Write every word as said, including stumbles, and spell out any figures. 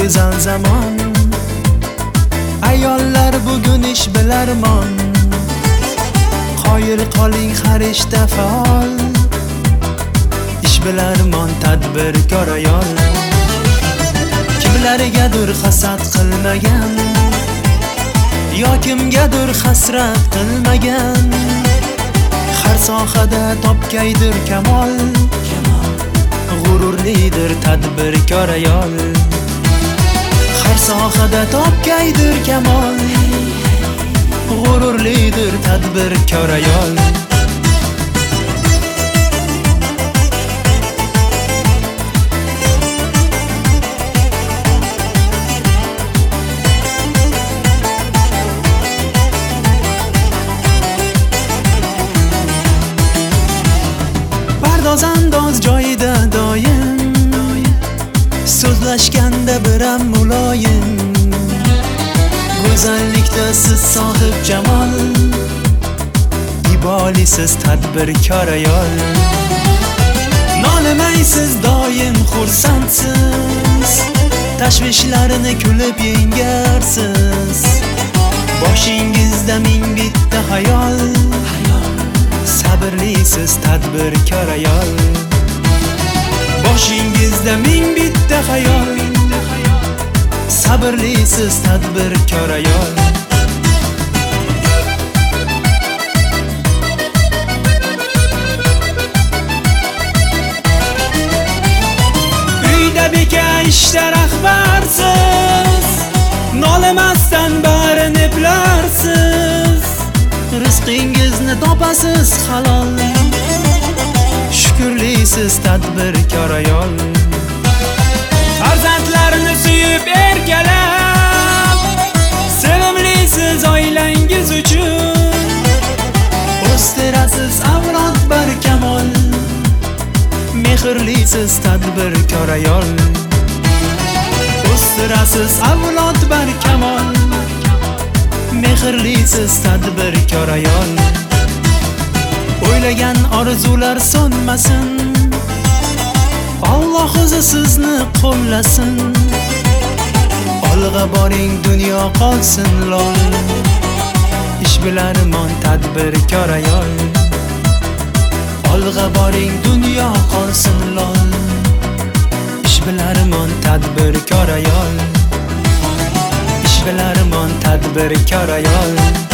go'zal zamon. Ayollar bugun ish bilarmon. Qoyil qoling har ishda faol. Ish bilarmon tadbirkor ayol. Kimlargadir hasad qilmagan, yo kimgadir hasrat qilmagan. Har sohada topgaydir kamol. G'ururlidir tadbirkor ayol. Har sohada topgaydir kamol. G'ururlidir tadbirkor ayol. Andoz joyida doim, so'zlashganda biram muloyim. Go'zallikda siz sohib jamol, ibolisiz tadbirkor ayol. Nolimaysiz doim xursandsiz, tashvishlarini kulib yengarsiz. Boshingizda ming bitta xayol, sabrlisiz tadbirkor ayol. Boshingizda ming bitta xayol, sabrlisiz tadbirkor ayol. Uyda beka, ishda rahbarsiz, nolimasdan barini eplarsiz. Rizqingizni topasiz halol, shukrlisiz tadbirkor ayol. Farzandlarni suyib erkalab, sevimlisiz oilangiz uchun. O'stirasiz avlod barkamol, mehrlisiz tadbirkor ayol. O'stirasiz avlod barkamol, mehrlisiz tadbirkor ayol. O'ylagan orzular so'nmasin, Alloh o'zi sizni qo'llasin. Olg'a boring, dunyo qolsin lol. Ish bilarmon tadbirkor ayol. Olg'a boring, dunyo qolsin lol. Ish bilarmon tadbirkor ayol. Ish bilarmon tadbirkor ayol.